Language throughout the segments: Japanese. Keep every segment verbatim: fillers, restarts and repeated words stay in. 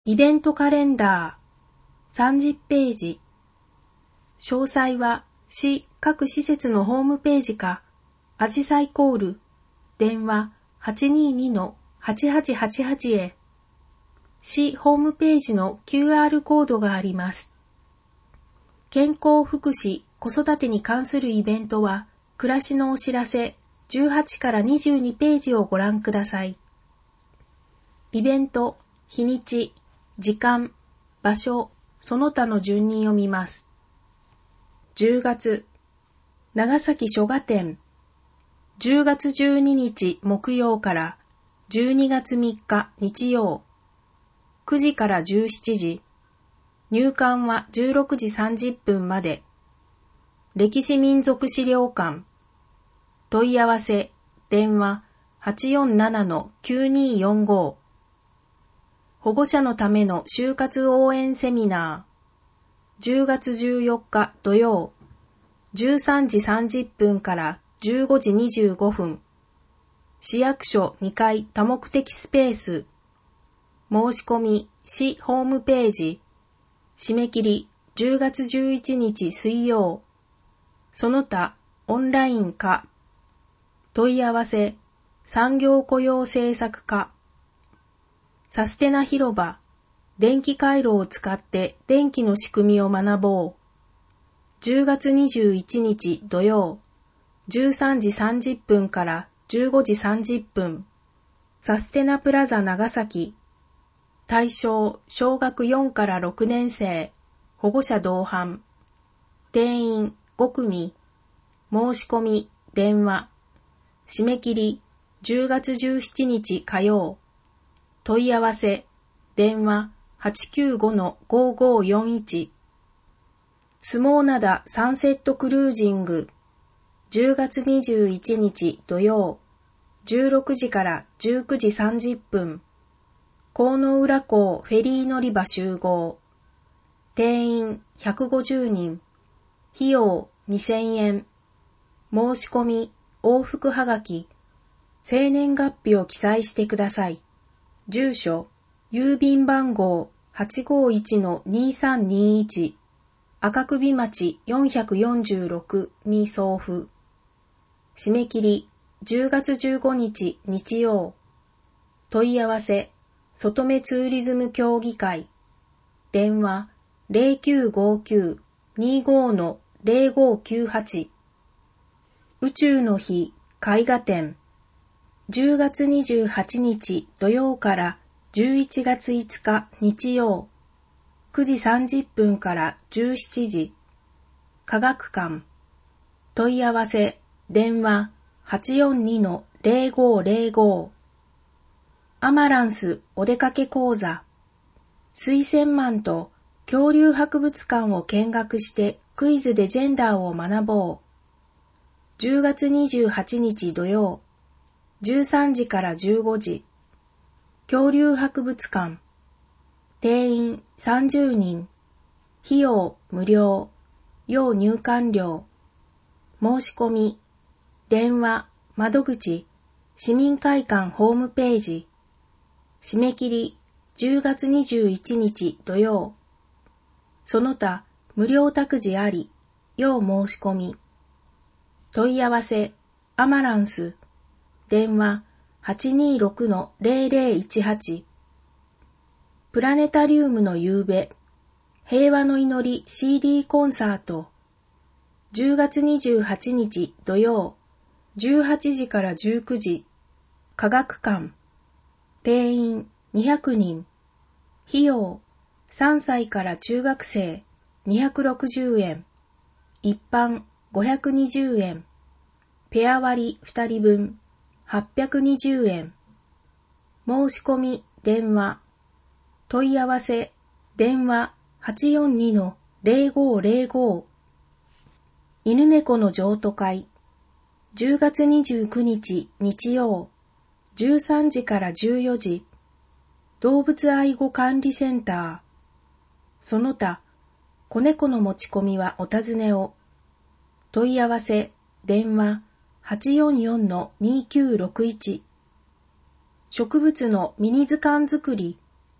イベントカレンダーさんじゅっページ。詳細は市各施設のホームページか、あじさいコール、電話 はちにーにのはちはちはちはち へ。市ホームページの キューアール コードがあります。健康福祉・子育てに関するイベントは、暮らしのお知らせじゅうはちからにじゅうにページをご覧ください。イベント、日にち、時間、場所、その他の順に読みます。じゅうがつ、長崎書画展。じゅうがつじゅうににち木曜からじゅうにがつみっか日曜。くじからじゅうしちじ。入館はじゅうろくじさんじゅっぷんまで。歴史民俗資料館。問い合わせ、電話 はちよんななのきゅうにーよんご。保護者のための就活応援セミナー。じゅうがつじゅうよっか土曜。じゅうさんじさんじゅっぷんからじゅうごじにじゅうごふん。市役所にかい多目的スペース。申し込み、市ホームページ。締め切り、じゅうがつじゅういちにち水曜。その他、オンラインか。問い合わせ、産業雇用政策課。サステナ広場、電気回路を使って電気の仕組みを学ぼう。じゅうがつにじゅういちにち土曜、じゅうさんじさんじゅっぷんからじゅうごじさんじゅっぷん。サステナプラザ長崎。対象、小学よんからろくねんせい、保護者同伴。定員ごくみ。申し込み、電話。締め切り、じゅうがつじゅうしちにち火曜。問い合わせ、電話 はちきゅうごのごごよんいち。相撲灘サンセットクルージング。じゅうがつにじゅういちにち土曜。じゅうろくじからじゅうくじさんじゅっぷん。河野浦港フェリー乗り場集合。定員ひゃくごじゅうにん。費用にせんえん。申し込み、往復はがき。生年月日を記載してください。住所、郵便番号 はちごいちのにさんにいち、赤首町よんよんろくに送付。締め切り、じゅうがつじゅうごにち日曜。問い合わせ、外目ツーリズム協議会。電話、ゼロきゅうごきゅうにごのゼロごきゅうはち。宇宙の日、絵画展。じゅうがつにじゅうはちにち土曜からじゅういちがついつか日曜。くじさんじゅっぷんからじゅうしちじ。科学館。問い合わせ、電話 はちよんにのゼロごゼロご。アマランスお出かけ講座。水仙マと恐竜博物館を見学してクイズでジェンダーを学ぼう。じゅうがつにじゅうはちにち土曜。じゅうさんじからじゅうごじ。恐竜博物館。定員さんじゅうにん。費用無料。要入館料。申し込み。電話、窓口、市民会館ホームページ。締め切りじゅうがつにじゅういちにち土曜。その他無料託児あり。要申し込み。問い合わせ、アマランス。電話 はちにーろくのゼロゼロいちはち。プラネタリウムの夕べ。平和の祈り シーディー コンサート。じゅうがつにじゅうはちにち土曜。じゅうはちじからじゅうくじ。科学館。定員にひゃくにん。費用さんさいから中学生にひゃくろくじゅうえん。一般ごひゃくにじゅうえん。ペア割ふたりぶん。はっぴゃくにじゅうえん。申し込み、電話。問い合わせ、電話 はちよんにのゼロごゼロご。犬猫の譲渡会。じゅうがつにじゅうくにち日曜。じゅうさんじからじゅうよじ。動物愛護管理センター。その他、子猫の持ち込みはお尋ねを。問い合わせ、電話。はちよんよんのにきゅうろくいち。植物のミニ図鑑作り。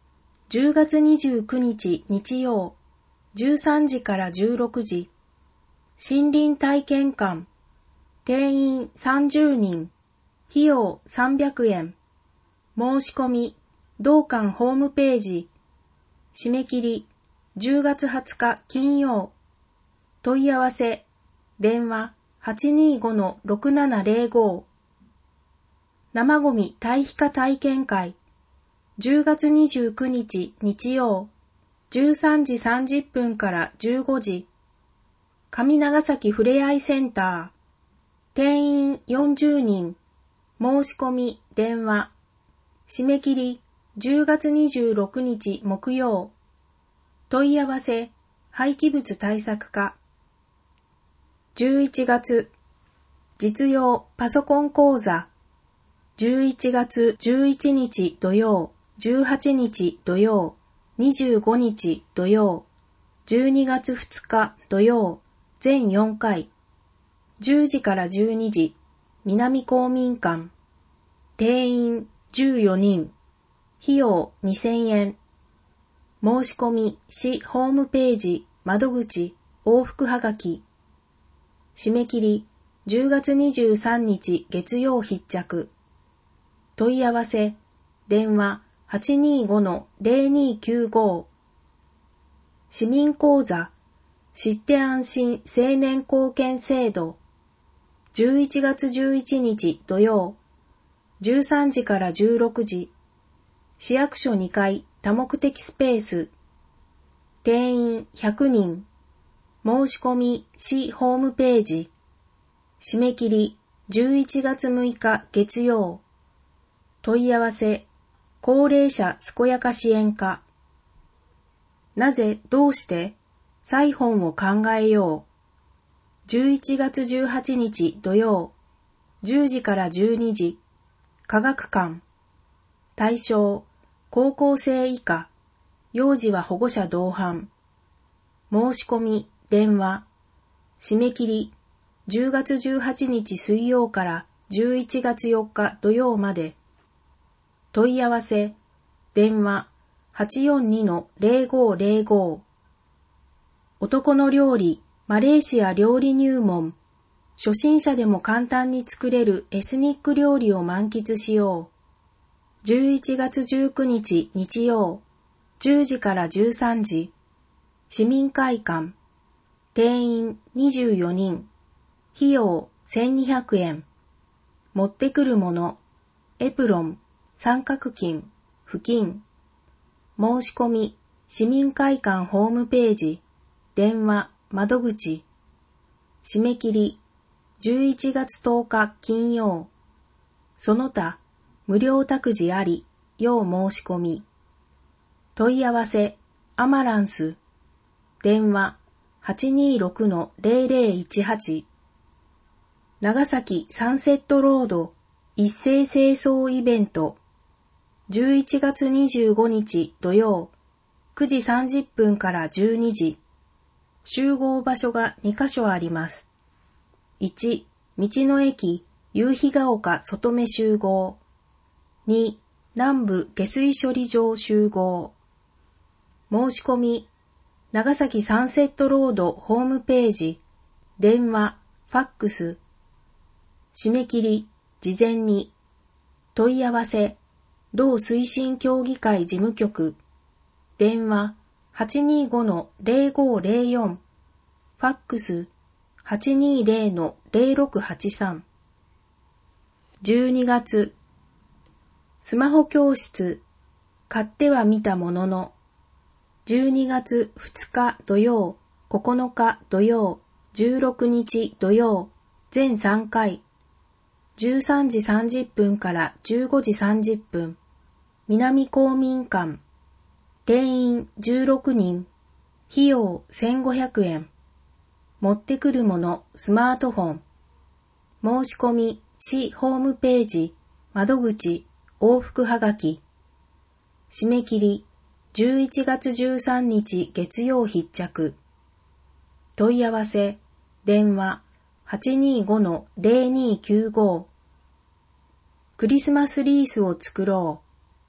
じゅうがつにじゅうくにち日曜、じゅうさんじからじゅうろくじ、森林体験館、定員さんじゅうにん、費用さんびゃくえん、申し込み、同館ホームページ、締め切り、じゅうがつはつか金曜、問い合わせ、電話 はちにーごのろくななぜろご、生ごみ堆肥化体験会、じゅうがつにじゅうくにち日曜、じゅうさんじさんじゅっぷんからじゅうごじ、上長崎ふれあいセンター、定員よんじゅうにん、申し込み電話、締め切りじゅうがつにじゅうろくにち木曜、問い合わせ、廃棄物対策課。じゅういちがつ、実用パソコン講座。じゅういちがつじゅういちにち土曜、じゅうはちにち土曜、にじゅうごにち土曜、じゅうにがつふつか土曜、全よんかい。じゅうじからじゅうにじ、南公民館。定員じゅうよにん。費用にせんえん。申し込み市ホームページ窓口往復はがき。締め切りじゅうがつにじゅうさんにち月曜必着。問い合わせ電話 はちにーごのぜろにきゅうご。市民講座知って安心青年貢献制度。じゅういちがつじゅういちにち土曜、じゅうさんじからじゅうろくじ、市役所にかい多目的スペース。定員ひゃくにん。申し込み市ホームページ。締め切りじゅういちがつむいか月曜。問い合わせ高齢者健やか支援課。なぜどうして再本を考えよう。じゅういちがつじゅうはちにち土曜、じゅうじからじゅうにじ、科学館。対象高校生以下、幼児は保護者同伴。申し込み電話。締め切りじゅうがつじゅうはちにち水曜からじゅういちがつよっか土曜まで。問い合わせ電話 はちよんにのぜろごぜろご。男の料理マレーシア料理入門。初心者でも簡単に作れるエスニック料理を満喫しよう。じゅういちがつじゅうくにち日曜、じゅうじからじゅうさんじ、市民会館。定員にじゅうよにん。費用せんにひゃくえん。持ってくるもの、エプロン、三角巾、布巾。申し込み、市民会館ホームページ、電話、窓口。締め切り、じゅういちがつとおか金曜。その他、無料託児あり、要申し込み。問い合わせ、アマランス。電話、はちにーろくのぜろぜろいちはち。長崎サンセットロード一斉清掃イベント。じゅういちがつにじゅうごにち土曜、くじさんじゅっぷんからじゅうにじ。集合場所がにかしょあります。いち、道の駅夕日が丘外目集合。に、南部下水処理場集合。申し込み、長崎サンセットロードホームページ、電話、ファックス。締め切り、事前に。問い合わせ、同推進協議会事務局。電話、はちにーごのぜろごぜろよん。ファックス、はちにーぜろのぜろろくはちさん。じゅうにがつ、スマホ教室、買っては見たものの、じゅうにがつふつか土曜、ここのか土曜、じゅうろくにち土曜、全さんかい。じゅうさんじさんじゅっぷんからじゅうごじさんじゅっぷん。南公民館。定員じゅうろくにん。費用せんごひゃくえん。持ってくるものスマートフォン。申し込み市ホームページ、窓口、往復はがき。締め切りじゅういちがつじゅうさんにち月曜必着。問い合わせ電話 はちにーごのぜろにきゅうご。クリスマスリースを作ろう。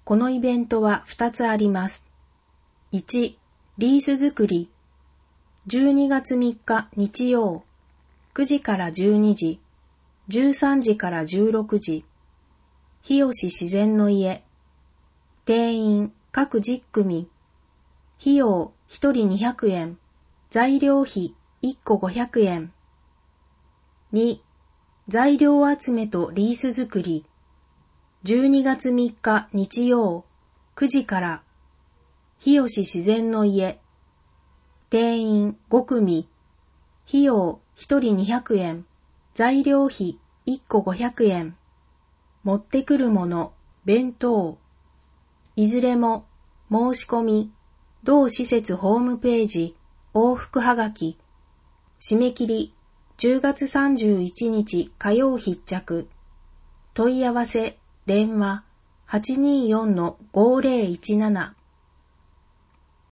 このイベントはふたつあります。いち、リース作り。じゅうにがつみっか日曜、くじからじゅうにじ、じゅうさんじからじゅうろくじ。日吉自然の家。定員各じゅっくみ。費用ひとりにひゃくえん。材料費いっこごひゃくえん。に、材料集めとリース作り。じゅうにがつみっか日曜、くじから。日吉自然の家。定員ごくみ。費用ひとりにひゃくえん。材料費いっこごひゃくえん。持ってくるもの、弁当。いずれも、申し込み、同施設ホームページ、往復はがき。締め切り、じゅうがつさんじゅういちにち火曜必着。問い合わせ、電話、はちにーよんのごーぜろいちなな。